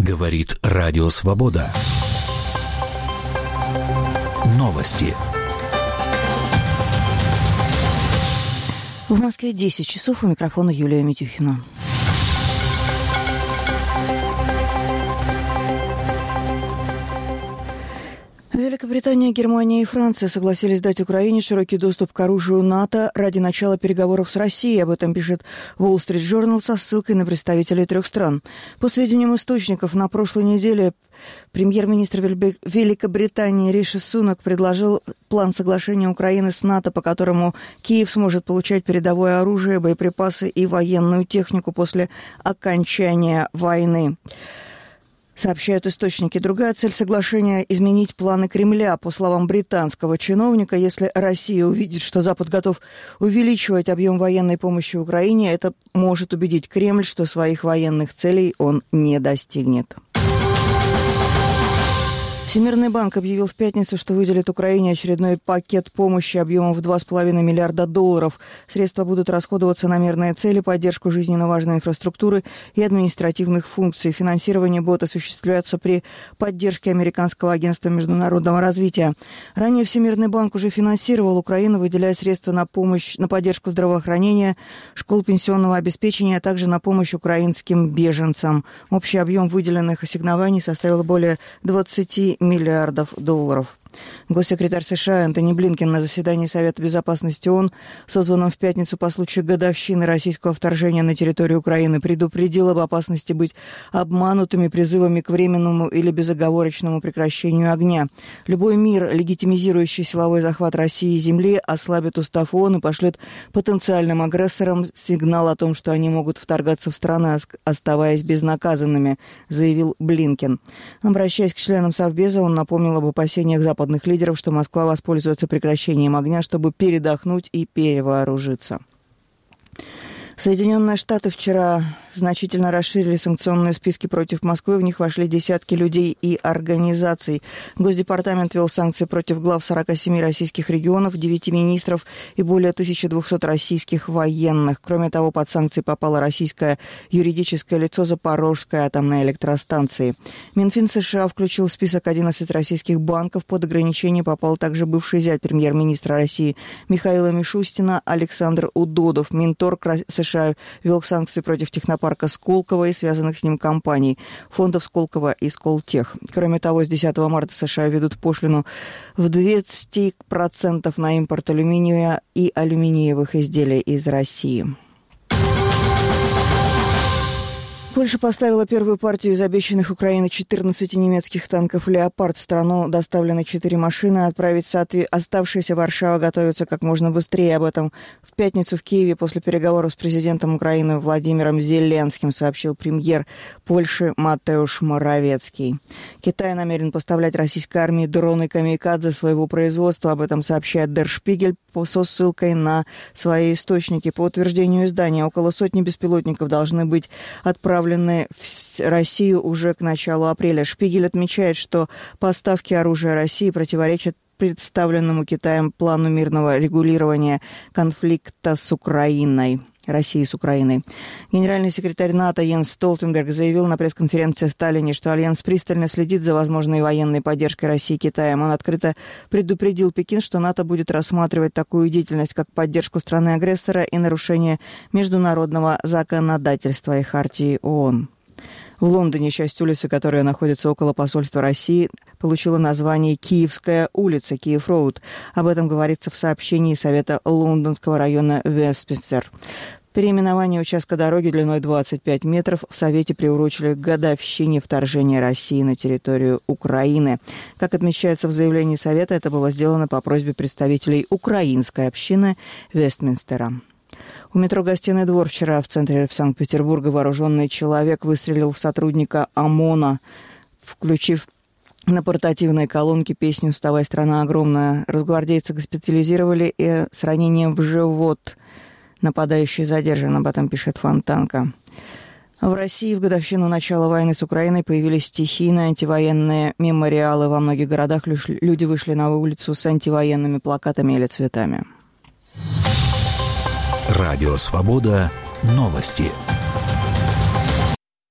Говорит Радио Свобода. Новости. В Москве 10 часов, у микрофона Юлия Митюхина. Великобритания, Германия и Франция согласились дать Украине широкий доступ к оружию НАТО ради начала переговоров с Россией. Об этом пишет Wall Street Journal со ссылкой на представителей трех стран. По сведениям источников, на прошлой неделе премьер-министр Великобритании Риши Сунак предложил план соглашения Украины с НАТО, по которому Киев сможет получать передовое оружие, боеприпасы и военную технику после окончания войны. Сообщают источники. Другая цель соглашения – изменить планы Кремля. По словам британского чиновника, если Россия увидит, что Запад готов увеличивать объем военной помощи Украине, это может убедить Кремль, что своих военных целей он не достигнет. Всемирный банк объявил в пятницу, что выделит Украине очередной пакет помощи объемом в $2,5 миллиарда. Средства будут расходоваться на мирные цели, поддержку жизненно важной инфраструктуры и административных функций. Финансирование будет осуществляться при поддержке Американского агентства международного развития. Ранее Всемирный банк уже финансировал Украину, выделяя средства на помощь, на поддержку здравоохранения, школ пенсионного обеспечения, а также на помощь украинским беженцам. Общий объем выделенных ассигнований составил более $20 миллиардов. Госсекретарь США Энтони Блинкен на заседании Совета безопасности ООН, созванном в пятницу по случаю годовщины российского вторжения на территорию Украины, предупредил об опасности быть обманутыми призывами к временному или безоговорочному прекращению огня. Любой мир, легитимизирующий силовой захват России и земли, ослабит устав ООН и пошлет потенциальным агрессорам сигнал о том, что они могут вторгаться в страны, оставаясь безнаказанными, заявил Блинкен. Обращаясь к членам Совбеза, он напомнил об опасениях западных лидеров, что Москва воспользуется прекращением огня, чтобы передохнуть и перевооружиться. Соединенные Штаты вчера значительно расширили санкционные списки против Москвы. В них вошли десятки людей и организаций. Госдепартамент ввел санкции против глав 47 российских регионов, 9 министров и более 1200 российских военных. Кроме того, под санкции попало российское юридическое лицо Запорожской атомной электростанции. Минфин США включил в список 11 российских банков. Под ограничение попал также бывший зять премьер-министра России Михаила Мишустина Александр Удодов. Минторг США ввел санкции против технопарка Сколково и связанных с ним компаний, фондов Сколково и Сколтех. Кроме того, с 10 марта США введут пошлину в 200% на импорт алюминия и алюминиевых изделий из России. Польша поставила первую партию из обещанных Украине 14 немецких танков «Леопард». В страну доставлены 4 машины. Отправить оставшиеся в Варшаву готовятся как можно быстрее. Об этом в пятницу в Киеве после переговоров с президентом Украины Владимиром Зеленским сообщил премьер Польши Матеуш Моравецкий. Китай намерен поставлять российской армии дроны «Камикадзе» своего производства. Об этом сообщает Der Spiegel со ссылкой на свои источники. По утверждению издания, около сотни беспилотников должны быть отправлены в Россию уже к началу апреля. Шпигель отмечает, что поставки оружия России противоречат представленному Китаем плану мирного регулирования конфликта с Украиной. России с Украиной. Генеральный секретарь НАТО Йенс Столтенберг заявил на пресс-конференции в Таллине, что Альянс пристально следит за возможной военной поддержкой России Китаем. Он открыто предупредил Пекин, что НАТО будет рассматривать такую деятельность, как поддержку страны-агрессора и нарушение международного законодательства и хартии ООН. В Лондоне часть улицы, которая находится около посольства России, получила название «Киевская улица», Киев-Роуд. Об этом говорится в сообщении Совета лондонского района Вестминстер. Переименование участка дороги длиной 25 метров в Совете приурочили к годовщине вторжения России на территорию Украины. Как отмечается в заявлении Совета, это было сделано по просьбе представителей украинской общины Вестминстера. У метро «Гостиный двор» вчера в центре Санкт-Петербурга вооруженный человек выстрелил в сотрудника ОМОНа, включив на портативной колонке песню «Вставай, страна огромная». Росгвардейца госпитализировали и с ранением в живот. Нападающий задержан, об этом пишет Фонтанка. В России в годовщину начала войны с Украиной появились стихийные антивоенные мемориалы. Во многих городах люди вышли на улицу с антивоенными плакатами или цветами. Радио «Свобода». Новости.